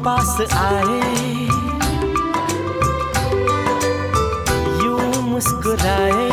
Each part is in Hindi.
पास आए, यूं मुस्कुराए,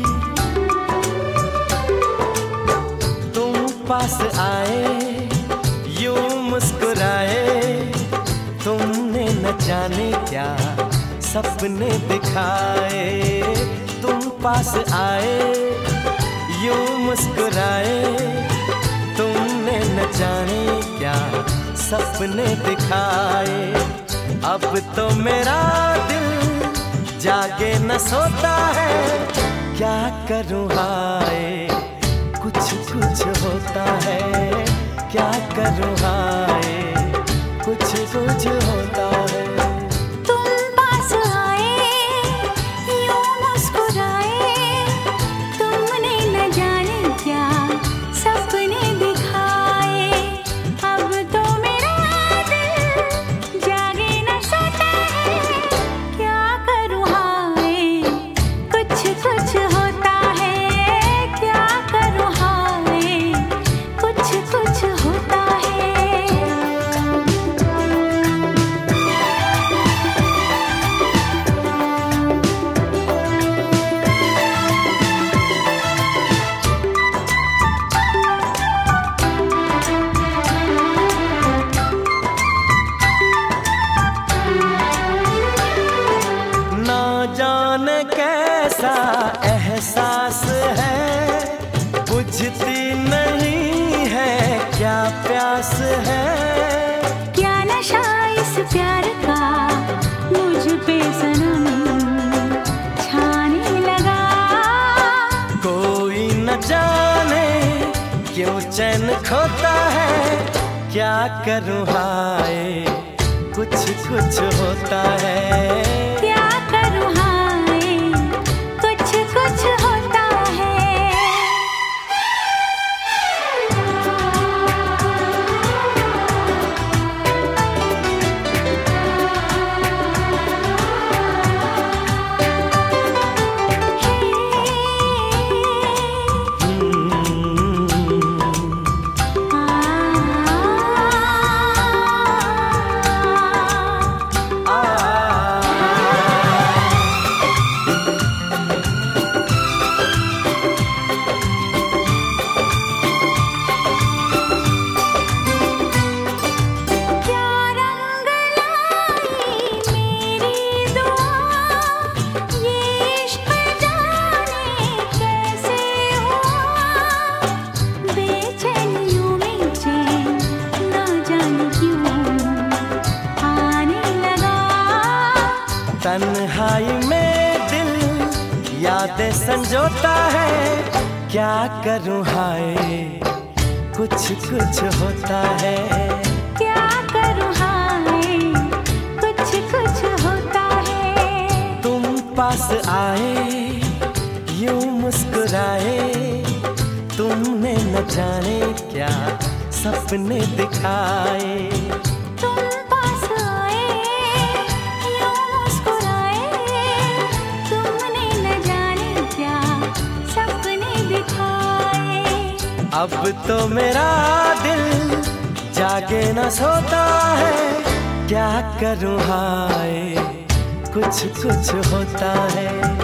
तुम पास आए, यूं मुस्कुराए, तुमने न जाने क्या सपने दिखाए। तुम पास आए, यूं मुस्कुराए, तुमने न जाने क्या सपने दिखाए। अब तो मेरा दिल जागे न सोता है, क्या करूं हाय कुछ कुछ होता है, क्या करूं हाय कुछ कुछ होता है। जाने कैसा एहसास है, बुझती नहीं है क्या प्यास है। क्या नशा इस प्यार का मुझ पे सनम छाने लगा। कोई न जाने क्यों चैन खोता है, क्या करूं हाय कुछ कुछ होता है। तन्हाई में दिल यादें संजोता है, क्या करूं हाय कुछ कुछ होता है। क्या करूं हाय कुछ कुछ होता है। तुम पास आए, यूं मुस्कुराए, तुमने न जाने क्या सपने दिखाए। अब तो मेरा दिल जागे न सोता है, क्या करूं हाय कुछ कुछ होता है।